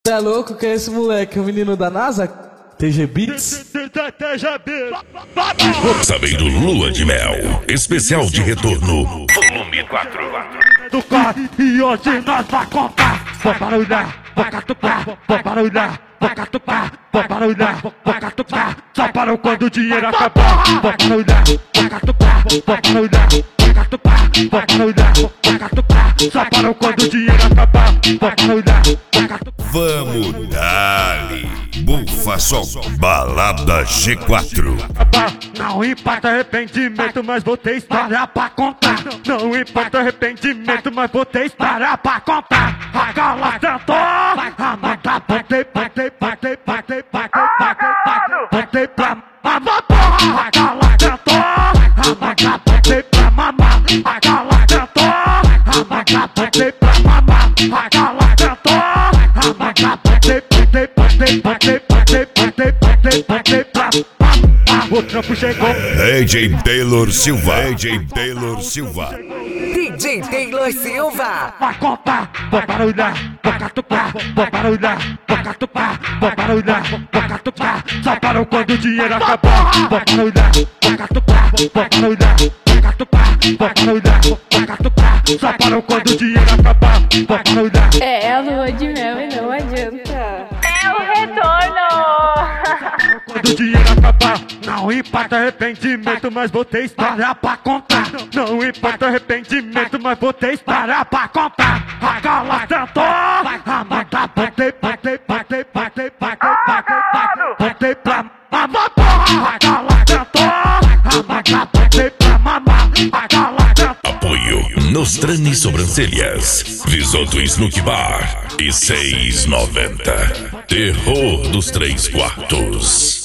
Cê é louco? Quem é esse moleque? O menino da NASA? TG Beats? Sabendo Lua de Mel, especial de retorno, volume 4. Do corre e hoje nós vai contar. Vou barulhar, vou catucar, vou barulhar, vou catucar, vou barulhar, vou catucar. Só parou quando o dinheiro acabar. Vou barulhar, vou catucar, vou barulhar, vou catucar, vou barulhar, vou catucar. Só parou quando o dinheiro acabar. Vou barulhar, vou catucar. Vamos dali, bufa som, balada G4. Não importa arrependimento, mas vou ter história pra contar. Não importa arrependimento, mas vou ter história pra contar. A gala tentou, a manda botei pra mamar, porra. A gala tentou, a manda botei pra mamar. A gala tentou, a manda botei pra mamar. A gala tentou, a manda botei pra mamar. O trampo chegou. DJ Taylor Silva, DJ Taylor Silva. DJ Taylor Silva. Vai contar, vou barulhar, vou catucar, vou barulhar, vou catucar, vou barulhar, vou catucar. Só parou quando o dinheiro acabar. Vou barulhar, vou catucar, vou barulhar, vou catucar, vou barulhar, vou catucar. Só parou quando o dinheiro acabar. Vou barulhar. É a lua de mel e não adianta. É o retorno. Quando o dinheiro acabar, não importa arrependimento, mas vou ter história pra contar. Não importa arrependimento, mas vou ter história pra contar. A gala tentou, a manda botei pra mamar, porra. A gala tentou, a manda botei pra mamar. A gala tentou. Apoio Nostrani Sobrancelhas, Visoto Snook Bar e 6,90. Terror dos 3 quartos.